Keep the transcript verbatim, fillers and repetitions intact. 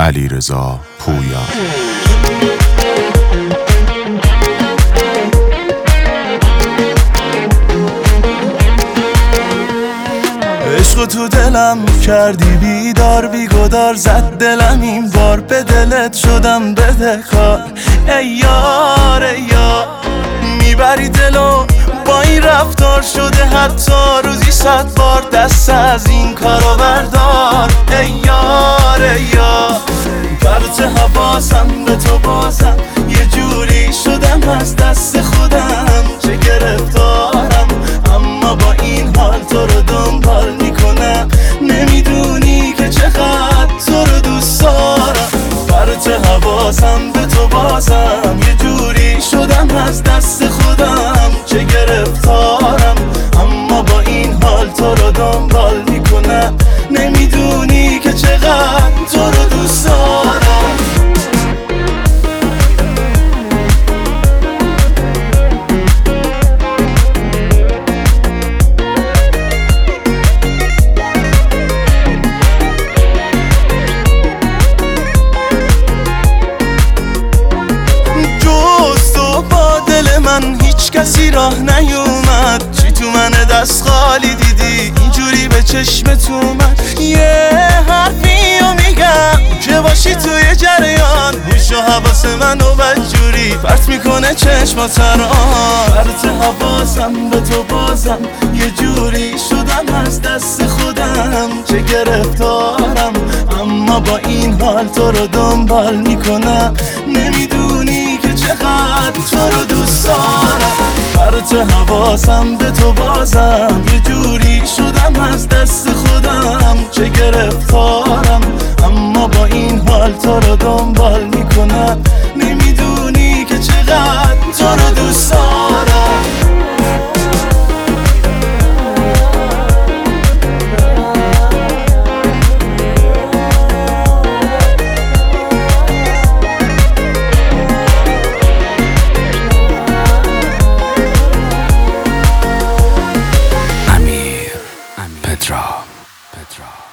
علیرضا پویان. عشق تو دلم کردی بیدار، بیگدار زد دلم این بار، به دلت شدم بدهکار. ای یار ای یار، میبری دلو با این رفتار، شده حتی روزی صد بار دست از این کارو بردار. ای یار ای یار، پرت حواسم به تو بازم، یه جوری شدم از دست خودم، چه گرفتارم اما با این حال تو رو دنبال میکنم. نمیدونی که چقدر تو رو دوست دارم، پرت حواسم به تو بازم، یه جوری شدم از دست خودم، چه گرفتارم اما با این حال تو رو دنبال میکنم. نمیدونی که چقدر تو رو دوست دارم. من هیچ کسی راه نیومد، چی تو من دست خالی دیدی اینجوری به چشمت اومد. یه حرفیو میگم که باشی توی جریان، هوش و حواس منو بدجوری پرت میکنه چشمات ران. پرت حواسم به تو بازم، یه جوری شدم از دست خودم، چه گرفتارم اما با این حال تو رو دنبال میکنم. نمیدونی که چقدر تو رو دوست دارم، پرت حواسم به تو بازم، یه جوری شدم از دست خودم، چه گرفتارم اما با این حال تو رو دنبال میکنم. نمیدونی که چقدر تو رو دوست دارم. Petra. Petra.